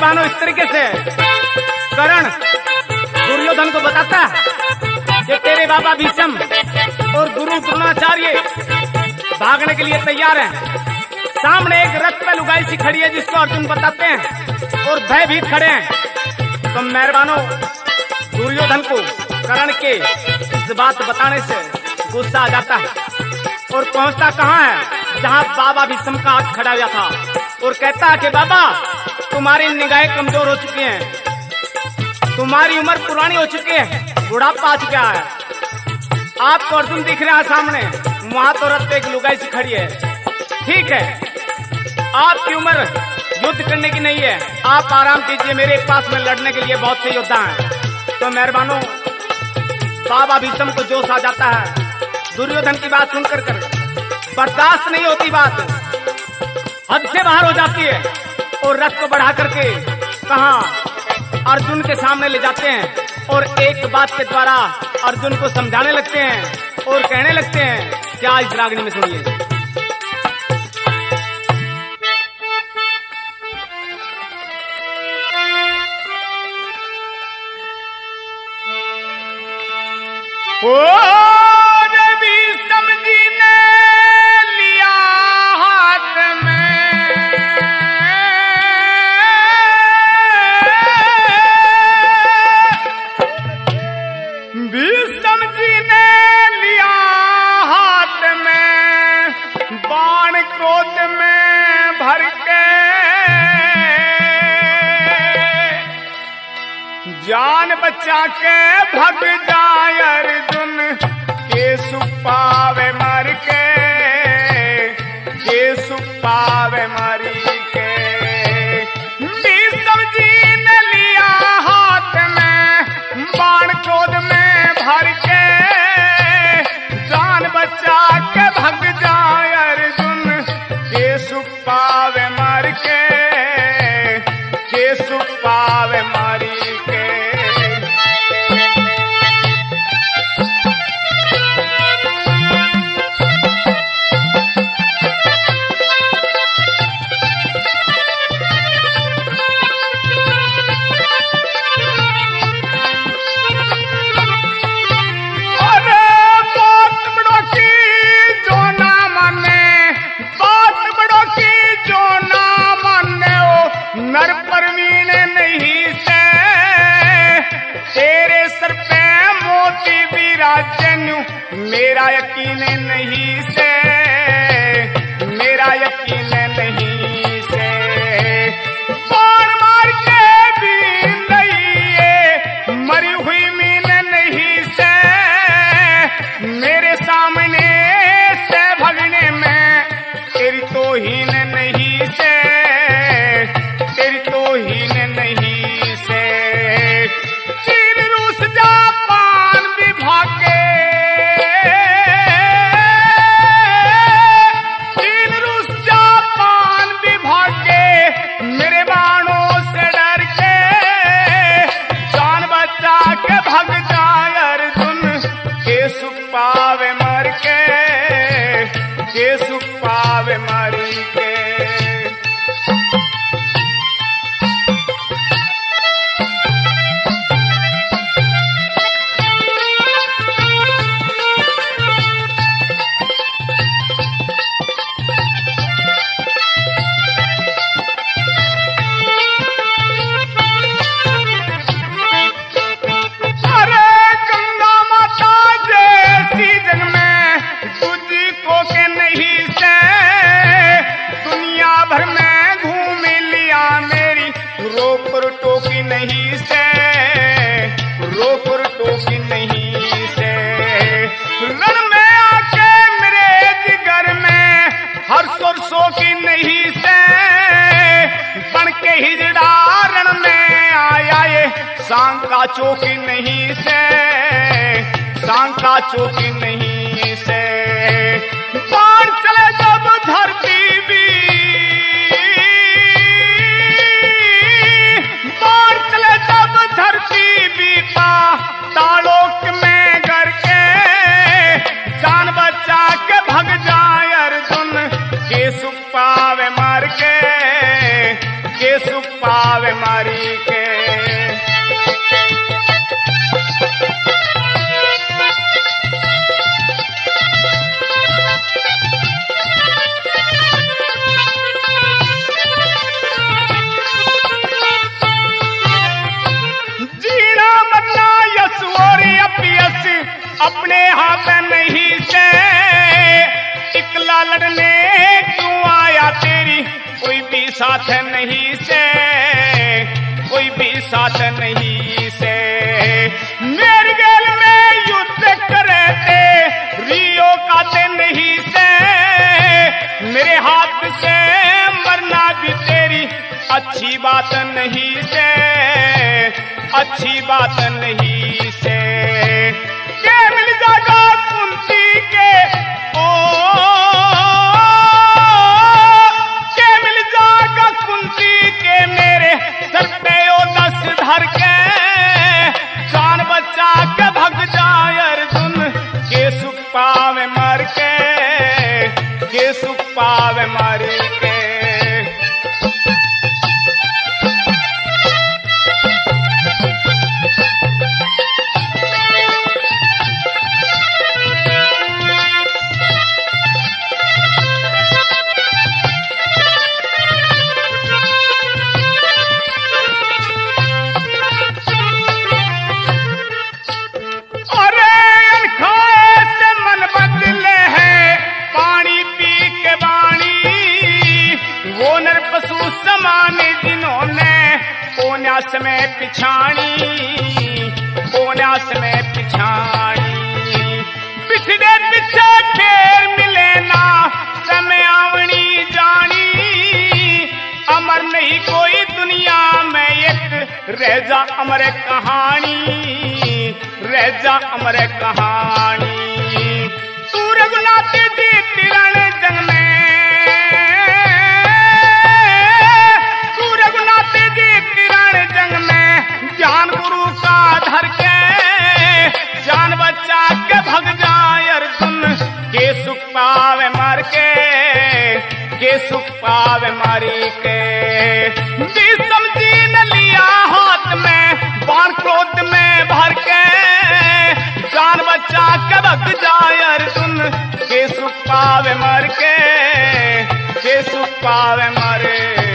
मेहरबानों, इस तरीके से कर्ण दुर्योधन को बताता कि तेरे बाबा भीष्म और गुरु द्रोणाचार्य भागने के लिए तैयार हैं। सामने एक रथ पे लुगाई सी खड़ी है जिसको अर्जुन बताते हैं और भयभीत खड़े हैं। तो मेहरबानों, दुर्योधन को कर्ण के इस बात बताने से गुस्सा आ जाता है और पहुंचता कहां है, जहां बाबा भीष्म का हाथ खड़ा हुआ था, और कहता है कि बाबा, तुम्हारी निगाहें कमजोर हो चुकी हैं, तुम्हारी उम्र पुरानी हो चुकी है, बुढ़ापा आ चुका है। आपको अर्जुन दिख रहा है सामने, वहां तो रथ पे एक लुगाई सी खड़ी है। ठीक है, आपकी उम्र युद्ध करने की नहीं है, आप आराम कीजिए, मेरे पास में लड़ने के लिए बहुत से योद्धा हैं। तो मेहरबानों, बाबा भीष्म को जोश आ जाता है। दुर्योधन की बात सुनकर बर्दाश्त नहीं होती, बात हद से बाहर हो जाती है और रथ को बढ़ा करके कहां अर्जुन के सामने ले जाते हैं और एक बात के द्वारा अर्जुन को समझाने लगते हैं और कहने लगते हैं, क्या इस रागनी में सुनिए। भीष्म जी ने लिया हाथ में भीष्म जी ने लिया हाथ में बाण क्रोध में भर के जान बचा के भग जाए अर्जुन केसु पावे मर के केसु पावे मरी के। भीष्म जी ने लिया हाथ में बाण क्रोध में भर के जान बचा के भग जाए अर्जुन केसु पावे मर के केसु पावे मरी के। नर परवीन नहीं से तेरे सर पे मोती विराजन, मेरा यकीन नहीं से मेरा यकीन नहीं से। बाण मार के भी नहीं मरी हुई मीन नहीं से मेरे सामने से भगने में तेरी तो हीन नहीं से तेरी तो हीन नहीं से। चीन रूस जापान भी भागे चीन रूस जापान भी भागे मेरे बाणों से डर के जान बचा के भग जाए अर्जुन केसु पावे मर के केसु पावे मरी के। टोकी नहीं से रोपुर टोकी नहीं से। रण में आके मेरे जिगर में हर सुरसों की नहीं से बन के हिजड़ा रण में आया ये सांका चौकी नहीं से सांका चौकी नहीं से। बाण चले जब धरती भी धरती भी तालोक में गर के जान बचा के भग जाए अर्जुन केसु पावे मर के के सुख पावे मारी के। जीना मरना यस और अपयस अपने हाथ नहीं से, इकला लड़ने क्यों आया तेरी कोई भी साथ नहीं से, कोई भी साथ नहीं से। मेरे गल में युद्ध करे थे रियो काते नहीं से, मेरे हाथ से मरना भी तेरी अच्छी बात नहीं से, अच्छी बात नहीं से। के मिल जाएगा कुंती के ओ, के मिल जाएगा कुंती के मेरे सर पे ओ 10 धर के, जान बचा के भग जाए अर्जुन के सुख पावे मर के सुख पावे मर के। समान जिन्होंने कोन्यास में पिछाड़ी, कोन्यास में पिछाड़ी, पिछड़े पीछे फेर मिले ना समय आवनी जानी, अमर नहीं कोई दुनिया में एक रह जा अमर कहानी, रह जा अमर कहानी। तू रघुनाथ जी तिरण जंग में, जंग में जान गुरु का धर के, जान बचा के भग जाए अर्जुन के सुख पावे मर के सुख पावे मारी के। विषम जी ने लिया हाथ में बाण क्रोध में भर के, जान बचा के भग जाए अर्जुन के सुख पावे मर के सुख पावे मर